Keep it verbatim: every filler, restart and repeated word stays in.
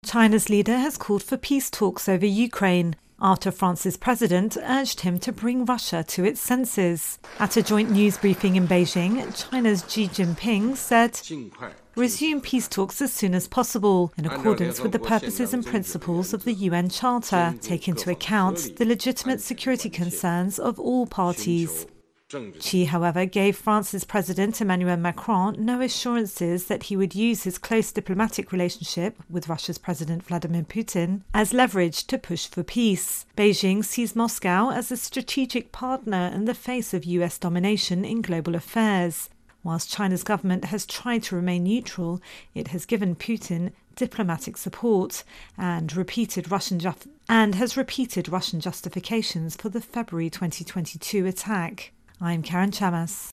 China's leader has called for peace talks over Ukraine after France's president urged him to bring Russia to its senses. At a joint news briefing in Beijing, China's Xi Jinping said, "Resume peace talks as soon as possible, in accordance with the purposes and principles of the U N Charter, take into account the legitimate security concerns of all parties." Xi, however, gave France's President Emmanuel Macron no assurances that he would use his close diplomatic relationship with Russia's President Vladimir Putin as leverage to push for peace. Beijing sees Moscow as a strategic partner in the face of U S domination in global affairs. Whilst China's government has tried to remain neutral, it has given Putin diplomatic support and repeated Russian ju- and has repeated Russian justifications for the February twenty twenty-two attack. I'm Karen Chamas.